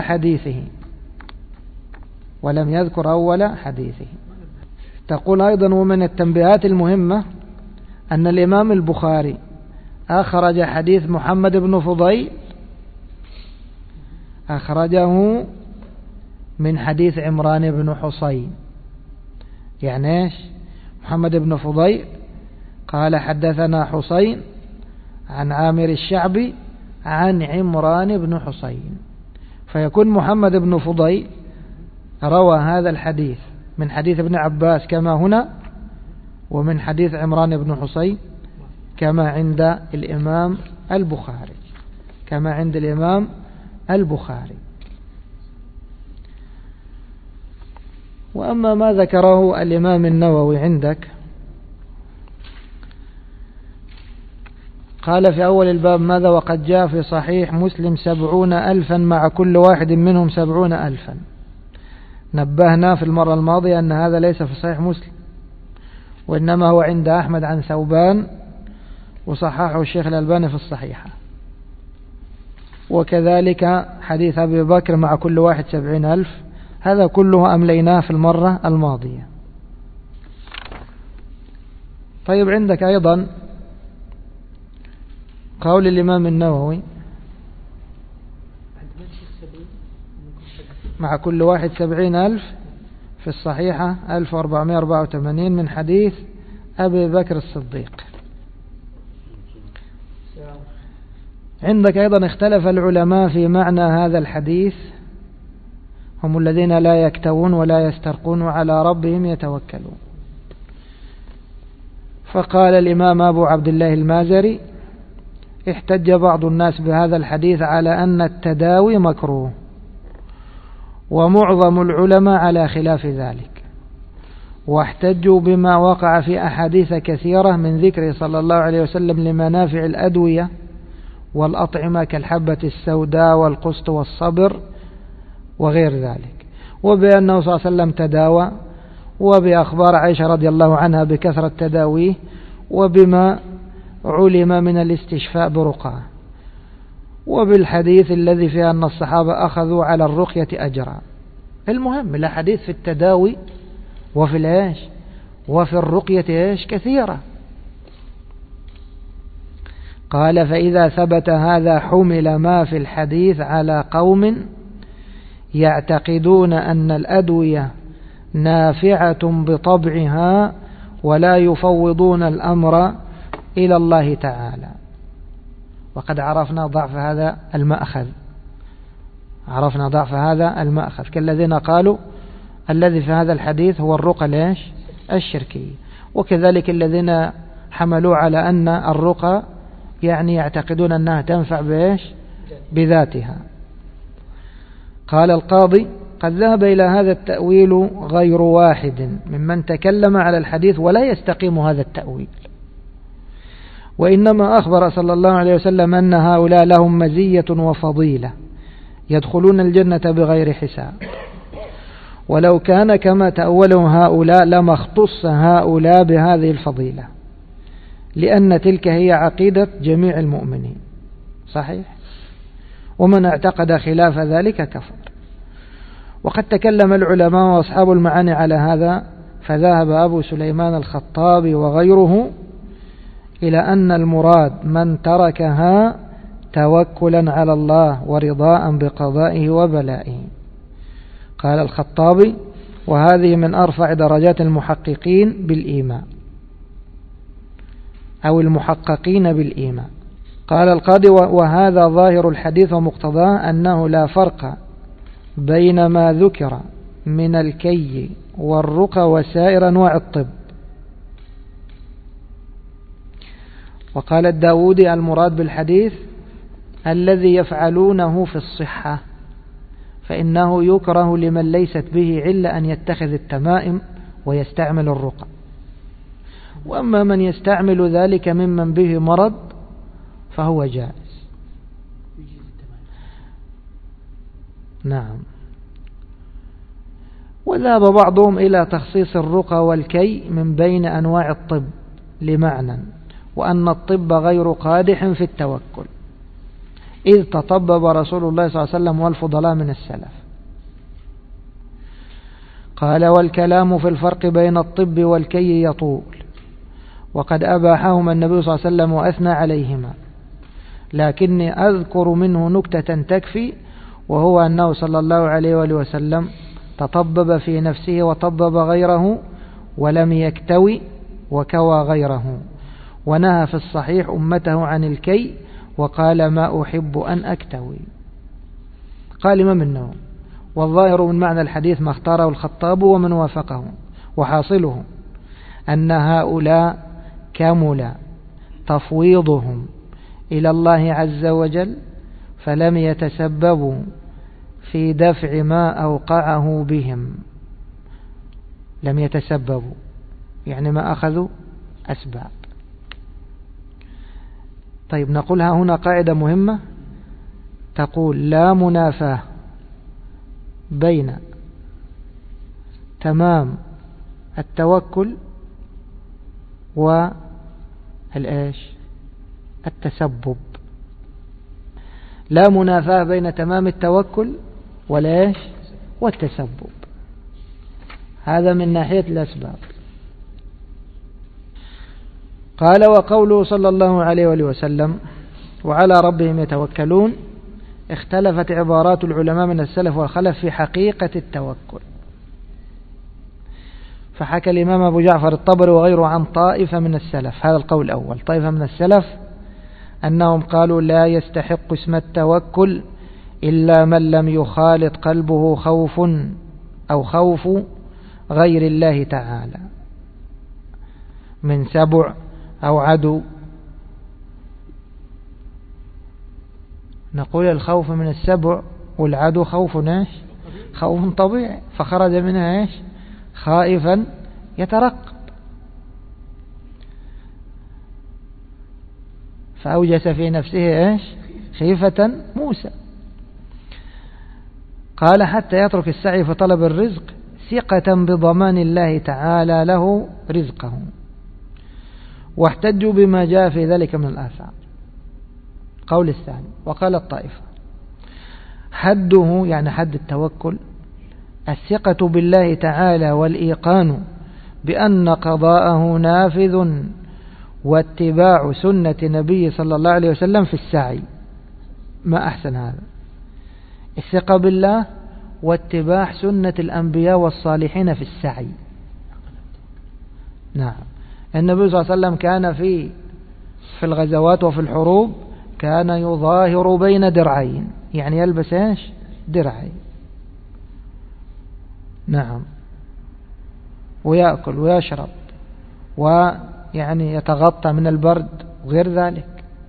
حديثه. تقول أيضا ومن التنبيهات المهمة أن الإمام البخاري أخرج حديث محمد بن فضيل أخرجه من حديث عمران بن حصين. يعني إيش؟ محمد بن فضيل قال حدثنا حصين عن عامر الشعبي عن عمران بن حصين، فيكون محمد بن فضيل روى هذا الحديث من حديث ابن عباس كما هنا، ومن حديث عمران بن حصين كما عند الإمام البخاري. وأما ما ذكره الإمام النووي عندك قال في أول الباب ماذا؟ وقد جاء في صحيح مسلم 70,000 مع كل واحد منهم 70,000. نبهنا في المرة الماضية أن هذا ليس في صحيح مسلم، وإنما هو عند أحمد عن ثوبان، وصححه الشيخ الألباني في الصحيحة. وكذلك حديث أبي بكر مع كل واحد 70,000، هذا كله أمليناه في المرة الماضية. طيب عندك أيضا قول الإمام النووي مع كل واحد 70,000 في الصحيحة 1484 من حديث أبي بكر الصديق. عندك أيضا اختلف العلماء في معنى هذا الحديث، هم الذين لا يكتوون ولا يسترقون وعلى ربهم يتوكلون. فقال الإمام أبو عبد الله المازري: احتج بعض الناس بهذا الحديث على أن التداوي مكروه، ومعظم العلماء على خلاف ذلك، واحتجوا بما وقع في أحاديث كثيرة من ذكره صلى الله عليه وسلم لمنافع الأدوية والأطعمة كالحبة السوداء والقسط والصبر وغير ذلك، وبأنه صلى الله عليه وسلم تداوى، وبأخبار عائشة رضي الله عنها بكثرة تداويه، وبما علم من الاستشفاء برقعة، وبالحديث الذي فيه أن الصحابة أخذوا على الرقية أجرا. المهم الحديث في التداوي وفي العيش وفي الرقية كثيرة. قال: فإذا ثبت هذا حمل ما في الحديث على قوم يعتقدون أن الأدوية نافعة بطبعها ولا يفوضون الأمر إلى الله تعالى. وقد عرفنا ضعف هذا المأخذ، كالذين قالوا الذي في هذا الحديث هو الرقى الشركية، وكذلك الذين حملوا على أن الرقى يعني يعتقدون أنها تنفع بذاتها. قال القاضي: قد ذهب إلى هذا التأويل غير واحد ممن تكلم على الحديث ولا يستقيم هذا التأويل، وإنما أخبر صلى الله عليه وسلم أن هؤلاء لهم مزية وفضيلة يدخلون الجنة بغير حساب، ولو كان كما تأولوا هؤلاء لما اختص هؤلاء بهذه الفضيلة، لأن تلك هي عقيدة جميع المؤمنين. صحيح، ومن اعتقد خلاف ذلك كفر. وقد تكلم العلماء وأصحاب المعاني على هذا، فذهب أبو سليمان الخطابي وغيره إلى أن المراد من تركها توكلا على الله ورضاء بقضائه وبلائه. قال الخطابي: وهذه من أرفع درجات المحققين بالإيمان أو المحققين بالإيمان. قال القاضي: وهذا ظاهر الحديث ومقتضاه أنه لا فرق بين ما ذكر من الكي والرقى وسائر أنواع الطب. وقال الداودي: المراد بالحديث الذي يفعلونه في الصحة، فإنه يكره لمن ليست به علة أن يتخذ التمائم ويستعمل الرقى، وأما من يستعمل ذلك ممن به مرض فهو جائز. نعم. وذهب بعضهم إلى تخصيص الرقى والكي من بين أنواع الطب لمعنى، وأن الطب غير قادح في التوكل، إذ تطبب رسول الله صلى الله عليه وسلم والفضلاء من السلف. قال: والكلام في الفرق بين الطب والكي يطول، وقد أباحهما النبي صلى الله عليه وسلم وأثنى عليهما، لكني أذكر منه نكتة تكفي، وهو أنه صلى الله عليه وآله وسلم تطبب في نفسه وطبب غيره ولم يكتوي وكوى غيره، ونهى في الصحيح أمته عن الكي وقال: ما أحب أن أكتوي. قال الإمام النووي: والظاهر من معنى الحديث ما اختاره الخطاب ومن وافقه، وحاصله أن هؤلاء كمل تفويضهم إلى الله عز وجل، فلم يتسببوا في دفع ما أوقعه بهم. لم يتسببوا يعني ما أخذوا أسباب. طيب نقولها هنا قاعدة مهمة تقول لا منافاة بين تمام التوكل التسبب. لا منافاة بين تمام التوكل والتسبب. هذا من ناحية الأسباب. قال وقوله صلى الله عليه وآله وسلم وعلى ربهم يتوكلون، اختلفت عبارات العلماء من السلف والخلف في حقيقة التوكل. فحكى الإمام أبو جعفر الطبري وغيره عن طائفة من السلف، هذا القول الأول، طائفة من السلف أنهم قالوا لا يستحق اسم التوكل إلا من لم يخالط قلبه خوف أو خوف غير الله تعالى من سبع أو عدو. نقول الخوف من السبع والعدو خوف طبيعي، فخرج منها خائفا يترقب، فأوجس في نفسه خيفة موسى. قال حتى يترك السعي في طلب الرزق ثقة بضمان الله تعالى له رزقه، واحتجوا بما جاء في ذلك من الآثار. قول الثاني وقال الطائفة حده يعني حد التوكل الثقة بالله تعالى والإيقان بأن قضاءه نافذ واتباع سنة نبي صلى الله عليه وسلم في السعي. ما أحسن هذا، الثقة بالله واتباع سنة الأنبياء والصالحين في السعي. نعم، النبي صلى الله عليه وسلم كان في الغزوات وفي الحروب كان يظاهر بين درعين، يعني يلبس درعين. نعم، ويأكل ويشرب ويعني يتغطى من البرد وغير ذلك.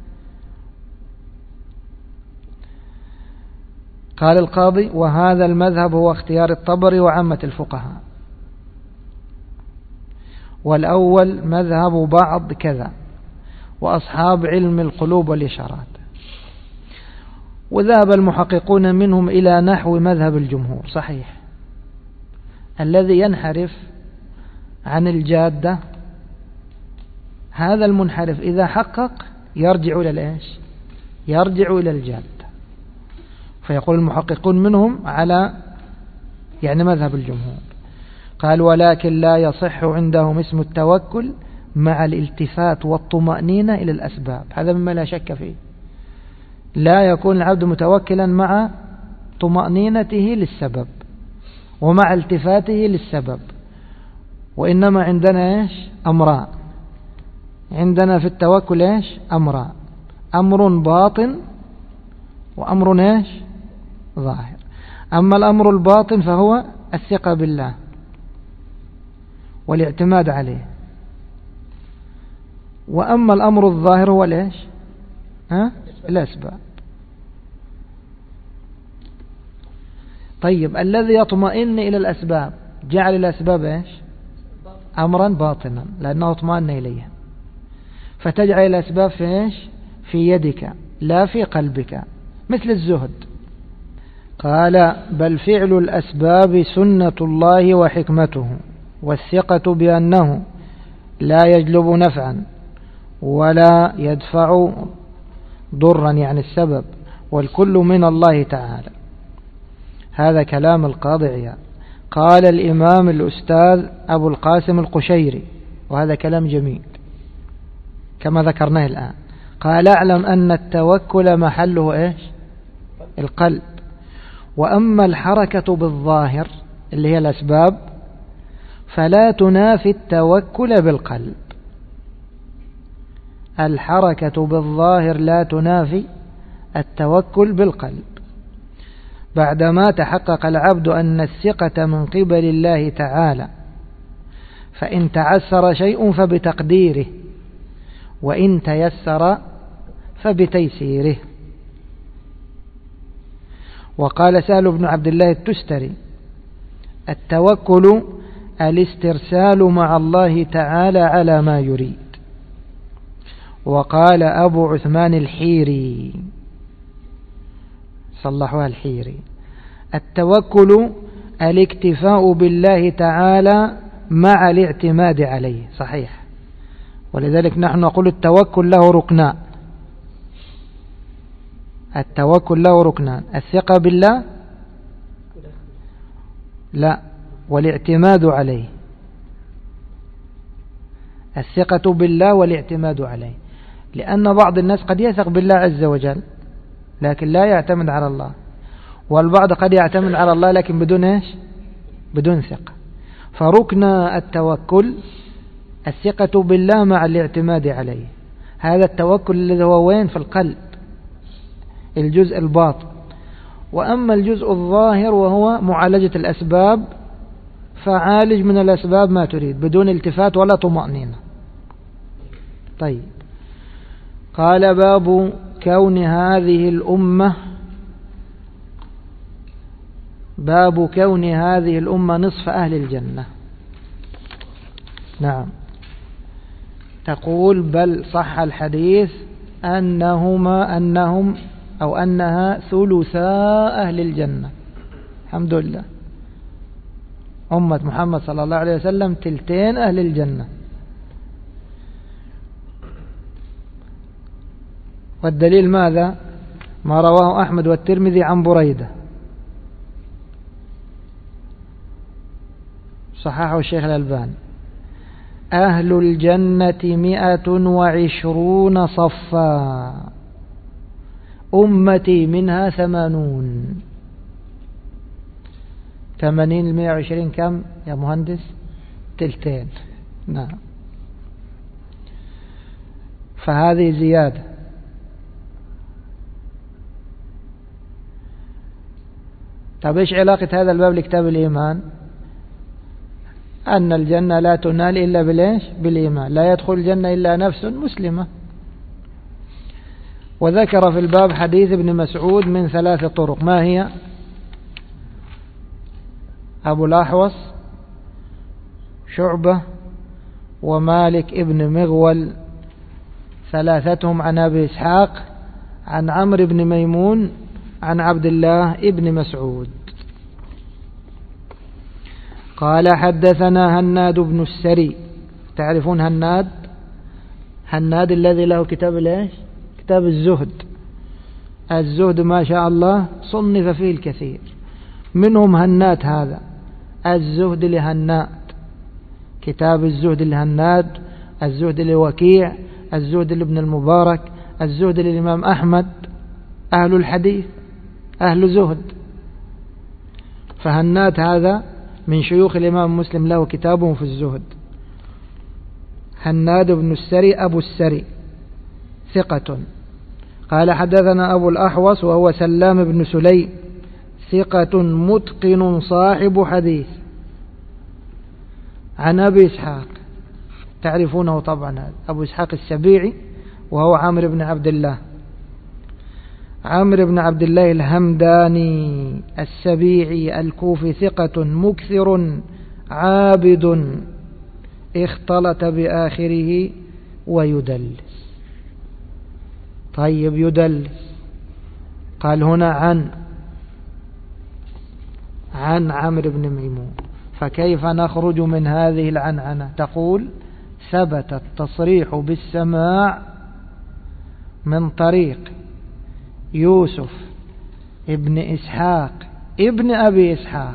قال القاضي وهذا المذهب هو اختيار الطبري وعامة الفقهاء، والأول مذهب بعض كذا وأصحاب علم القلوب والإشارات. وذهب المحققون منهم إلى نحو مذهب الجمهور. صحيح، الذي ينحرف عن الجادة هذا المنحرف إذا حقق يرجع إلى الجادة. فيقول المحققون منهم على يعني مذهب الجمهور. قال ولكن لا يصح عندهم اسم التوكل مع الالتفات والطمأنينة إلى الأسباب. هذا مما لا شك فيه، لا يكون العبد متوكلا مع طمأنينته للسبب ومع التفاته للسبب. وإنما عندنا أمران. عندنا في التوكل أمران، أمر باطن وأمر ظاهر. أما الأمر الباطن فهو الثقة بالله والاعتماد عليه، وأما الأمر الظاهر هو الأسباب. طيب الذي يطمئن إلى الأسباب جعل الأسباب أمرا باطنا لأنه اطمئن إليها، فتجعل الأسباب في يدك لا في قلبك، مثل الزهد. قال بل فعل الأسباب سنة الله وحكمته، والثقة بأنه لا يجلب نفعا ولا يدفع ضرا يعني السبب، والكل من الله تعالى. هذا كلام القاضي عياض. قال الإمام الأستاذ أبو القاسم القشيري، وهذا كلام جميل كما ذكرناه الآن. قال اعلم أن التوكل محله القلب، وأما الحركة بالظاهر اللي هي الأسباب فلا تنافي التوكل بالقلب. الحركة بالظاهر لا تنافي التوكل بالقلب. بعدما تحقق العبد أن الثقة من قبل الله تعالى، فإن تعسر شيء فبتقديره، وإن تيسر فبتيسيره. وقال سهل بن عبد الله التستري التوكل الاسترسال مع الله تعالى على ما يريد، وقال أبو عثمان الحيري، صلحوها الحيري: التوكل الاكتفاء بالله تعالى مع الاعتماد عليه. صحيح، ولذلك نحن نقول التوكل له ركنان. التوكل له ركنان: الثقة بالله لا، والاعتماد عليه. الثقة بالله والاعتماد عليه، لأن بعض الناس قد يثق بالله عز وجل لكن لا يعتمد على الله، والبعض قد يعتمد على الله لكن بدون إيش؟ بدون ثقة. فركن التوكل الثقة بالله مع الاعتماد عليه. هذا التوكل الذي هو وين؟ في القلب، الجزء الباطن. وأما الجزء الظاهر وهو معالجة الأسباب، فعالج من الأسباب ما تريد بدون التفات ولا طمأنينة. طيب، قال: باب كون هذه الأمة، باب كون هذه الأمة نصف أهل الجنة. نعم، تقول: بل صح الحديث أنهم أو أنها ثلثا أهل الجنة. الحمد لله، أمة محمد صلى الله عليه وسلم تلتين أهل الجنة. والدليل ماذا؟ ما رواه أحمد والترمذي عن بريدة، صححه الشيخ الألباني: أهل الجنة 120 صفا، أمتي منها 80. 80 120 كم يا مهندس؟ تلتين. نعم، فهذه زيادة. طيب إيش علاقة هذا الباب لكتاب الإيمان؟ أن الجنة لا تنال إلا بالإيش؟ بالإيمان. لا يدخل الجنة إلا نفس مسلمة. وذكر في الباب حديث ابن مسعود من 3 طرق. ما هي؟ أبو الأحوص، شعبة، ومالك ابن مغول، ثلاثتهم عن أبي إسحاق عن عمرو بن ميمون عن عبد الله ابن مسعود. قال: حدثنا هناد بن السري. تعرفون هناد؟ هناد الذي له كتاب الايش؟ كتاب الزهد. الزهد ما شاء الله صنف فيه الكثير، منهم هناد هذا، الزهد لهناد، كتاب الزهد لهناد، الزهد لوكيع، الزهد لابن المبارك، الزهد للإمام أحمد. أهل الحديث أهل زهد. فهناد هذا من شيوخ الإمام مسلم، له كتابه في الزهد. هناد بن السري أبو السري ثقة. قال: حدثنا أبو الأحوص وهو سلام بن سليم ثقة متقن صاحب حديث عن أبي إسحاق. تعرفونه طبعا، أبو إسحاق السبيعي، وهو عمرو بن عبد الله، عمرو بن عبد الله الهمداني السبيعي الكوفي، ثقة مكثر عابد، اختلط بآخره ويدلس. طيب، يدلس، قال هنا عن عمرو بن ميمون، فكيف نخرج من هذه العنعنة؟ تقول: ثبت التصريح بالسماع من طريق يوسف ابن إسحاق ابن أبي إسحاق،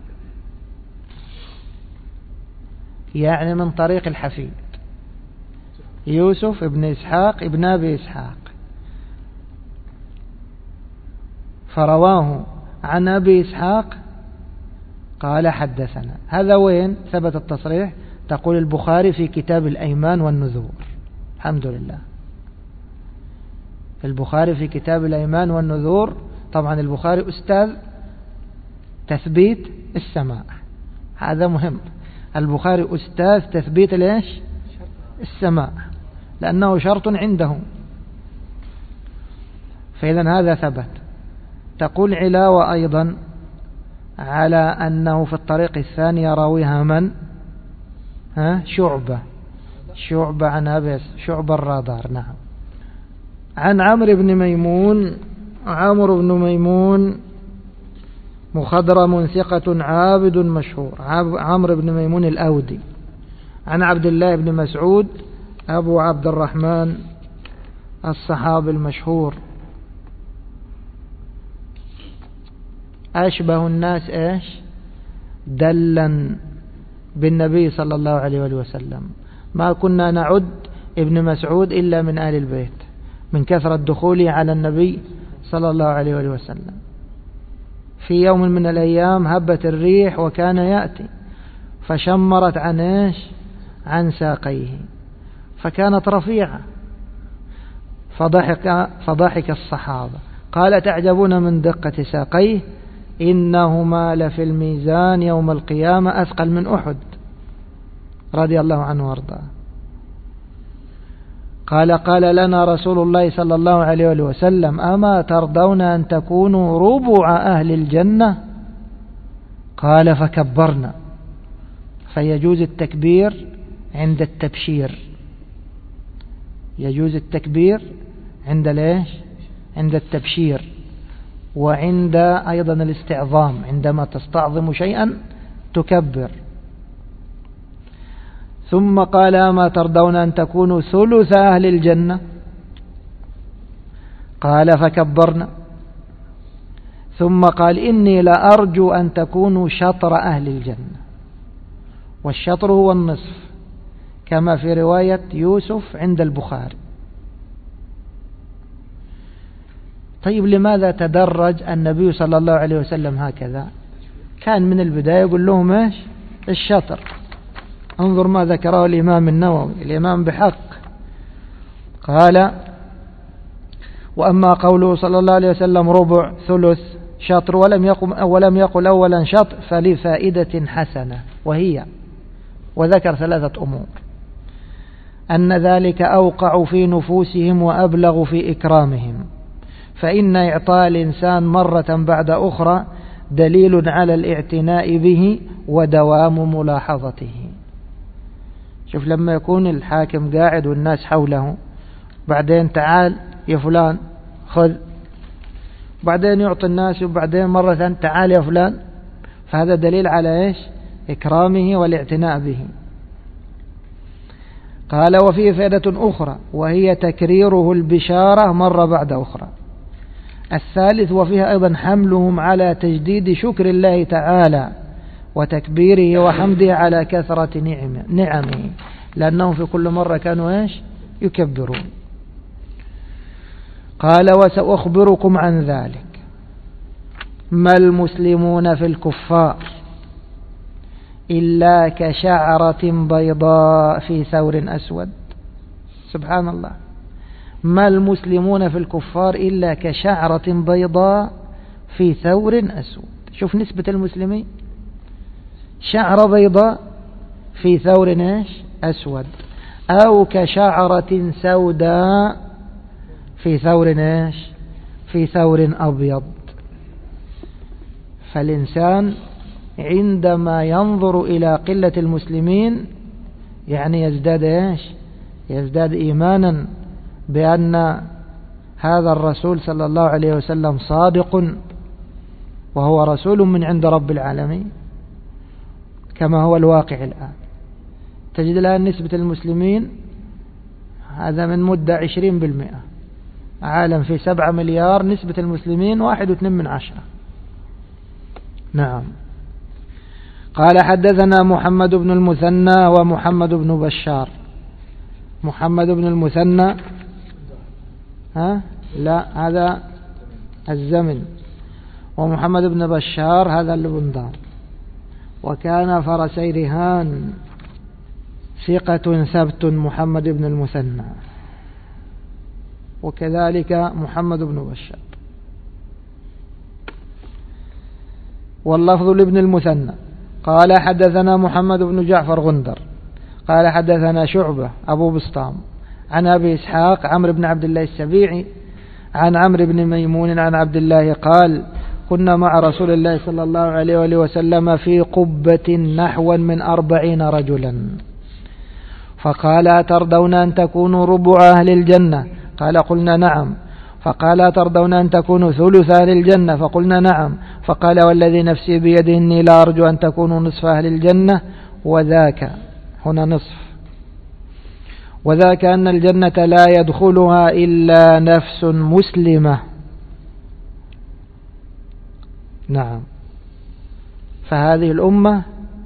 يعني من طريق الحفيد يوسف ابن إسحاق ابن أبي إسحاق، فرواه عن أبي إسحاق قال: حدثنا. هذا وين ثبت التصريح؟ تقول البخاري في كتاب الأيمان والنذور. الحمد لله، البخاري في كتاب الأيمان والنذور. طبعا البخاري أستاذ تثبيت السماع، هذا مهم. البخاري أستاذ تثبيت ليش؟ السماع، لأنه شرط عنده. فإذا هذا ثبت. تقول علاوة أيضا على أنه في الطريق الثاني راويها من؟ شعبة شعبة عن أبي شعبة الرادار. نعم. عن عمرو بن ميمون. عمرو بن ميمون مخضرم ثقة عابد مشهور. عمرو بن ميمون الأودي. عن عبد الله بن مسعود أبو عبد الرحمن الصحابي المشهور. أشبه الناس إيش دلا بالنبي صلى الله عليه وسلم. ما كنا نعد ابن مسعود إلا من آل البيت من كثرة دخوله على النبي صلى الله عليه وسلم. في يوم من الأيام هبت الريح وكان يأتي فشمرت عن إيش عن فكانت رفيعة فضحك الصحابة قال تعجبون من دقة ساقيه إنهما لفي الميزان يوم القيامة أثقل من أحد رضي الله عنه وارضاه. قال لنا رسول الله صلى الله عليه وسلم أما ترضون أن تكونوا ربع أهل الجنة؟ قال فكبرنا. فيجوز التكبير عند التبشير. يجوز التكبير عند ليش عند التبشير وعند أيضا الاستعظام عندما تستعظم شيئا تكبر. ثم قال ما ترضون أن تكونوا ثلث أهل الجنة؟ قال فكبرنا. ثم قال إني لأرجو أن تكونوا شطر أهل الجنة. والشطر هو النصف كما في رواية يوسف عند البخاري. طيب لماذا تدرج النبي صلى الله عليه وسلم هكذا؟ كان من البداية يقول لهم ايش الشطر. انظر ما ذكره الإمام النووي الإمام بحق. قال وأما قوله صلى الله عليه وسلم ربع ثلث شطر ولم يقل أولا شطر فلفائدة حسنة وذكر 3 أمور. أن ذلك أوقع في نفوسهم وأبلغ في إكرامهم فإن إعطاء الإنسان مرة بعد أخرى دليل على الاعتناء به ودوام ملاحظته. شوف لما يكون الحاكم قاعد والناس حوله بعدين تعال يا فلان خذ بعدين يعطي الناس وبعدين مرة تعال يا فلان فهذا دليل على إيش إكرامه والاعتناء به. قال وفيه فائدة أخرى وهي تكريره البشارة مرة بعد أخرى. الثالث وفيها أيضا حملهم على تجديد شكر الله تعالى وتكبيره وحمده على كثرة نعمه لأنهم في كل مرة كانوا إيش يكبرون. قال وسأخبركم عن ذلك ما المسلمون في الكفار إلا كشعرة بيضاء في ثور أسود. سبحان الله. ما المسلمون في الكفار إلا كشعرة بيضاء في ثور أسود. شوف نسبة المسلمين شعرة بيضاء في ثور أسود أو كشعرة سوداء في ثور في ثور أبيض. فالإنسان عندما ينظر إلى قلة المسلمين يعني يزداد إيمانا بأن هذا الرسول صلى الله عليه وسلم صادق وهو رسول من عند رب العالمين كما هو الواقع الآن. تجد الآن نسبة المسلمين هذا من مدة 20%. عالم في 7 مليار نسبة المسلمين 1.2. نعم. قال حدثنا محمد بن المثنى ومحمد بن بشار. محمد بن المثنى لا هذا الزمن ومحمد بن بشار هذا البندار. وكان فرسي رهان ثقة ثبت محمد بن المثنى وكذلك محمد بن بشار. واللفظ لابن المثنى قال حدثنا محمد بن جعفر غندر قال حدثنا شعبة أبو بسطام عن أبي إسحاق عمرو بن عبد الله السبيعي عن عمرو بن ميمون عن عبد الله قال كنا مع رسول الله صلى الله عليه وسلم في قبة نحو من 40 رجلا فقال أترضون أن تكونوا ربع أهل الجنة؟ قال قلنا نعم. فقال أترضون أن تكونوا ثلث أهل الجنة؟ فقلنا نعم. فقال والذي نفسي بيده إني لا أرجو أن تكونوا نصف أهل الجنة، وذاك هنا نصف، وذاك أن الجنة لا يدخلها إلا نفس مسلمة. نعم، فهذه الأمة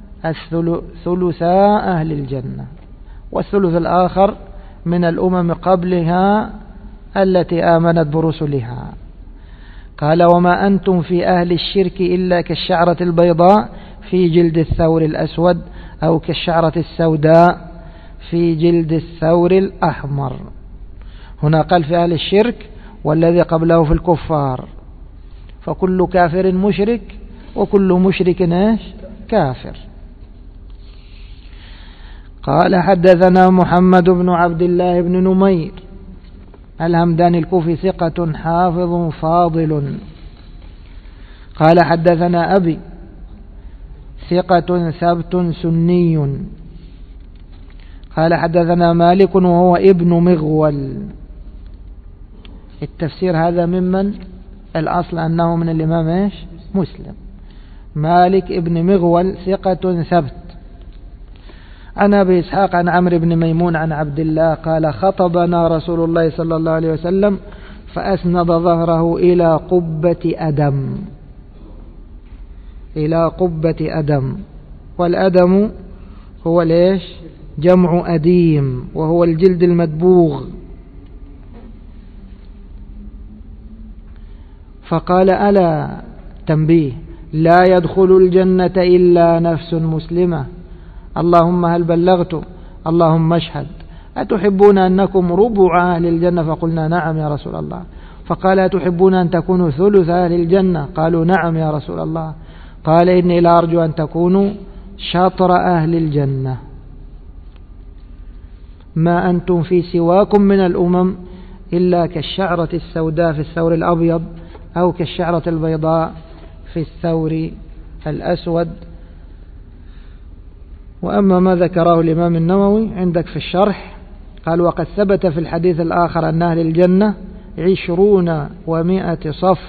ثلثاء أهل الجنة، والثلث الآخر من الأمم قبلها التي آمنت برسلها. قال وما أنتم في أهل الشرك إلا كالشعرة البيضاء في جلد الثور الأسود، أو كالشعرة السوداء في جلد الثور الأحمر. هنا قال في أهل الشرك، والذي قبله في الكفار، فكل كافر مشرك وكل مشرك كافر. قال حدثنا محمد بن عبد الله بن نمير الهمداني الكوفي ثقة حافظ فاضل. قال حدثنا أبي ثقة ثبت سني. قال حدثنا مالك وهو ابن مغول. التفسير هذا ممن الأصل أنه من الإمام مسلم. مالك ابن مغول ثقة ثبت. عن أبي إسحاق عن عمرو بن ميمون عن عبد الله قال خطبنا رسول الله صلى الله عليه وسلم فأسند ظهره إلى قبة أدم، إلى قبة أدم. والأدم هو ليش؟ جمع أديم، وهو الجلد المدبوغ. فقال ألا تنبيه لا يدخل الجنة إلا نفس مسلمة، اللهم هل بلغت؟ اللهم اشهد. أتحبون أنكم ربع أهل الجنة؟ فقلنا نعم يا رسول الله. فقال أتحبون أن تكونوا ثلث أهل الجنة؟ قالوا نعم يا رسول الله. قال إني لا أرجو أن تكونوا شطر أهل الجنة. ما أنتم في سواكم من الأمم إلا كالشعرة السوداء في الثور الأبيض، أو كالشعرة البيضاء في الثور الأسود. وأما ما ذكره الإمام النووي عندك في الشرح قال وقد ثبت في الحديث الآخر أن أهل الجنة 20 و100 صف،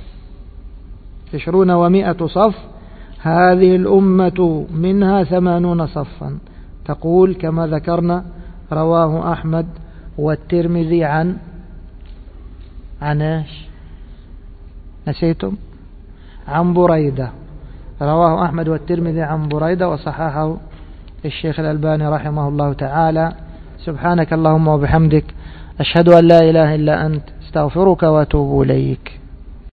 20 و100 صف، هذه الأمة منها 80 صفا. تقول كما ذكرنا رواه أحمد والترمذي عن ايش؟ نسيتم؟ عن بريدة. رواه أحمد والترمذي عن بريدة وصححه الشيخ الألباني رحمه الله تعالى. سبحانك اللهم وبحمدك، أشهد أن لا إله إلا أنت، استغفرك وأتوب إليك.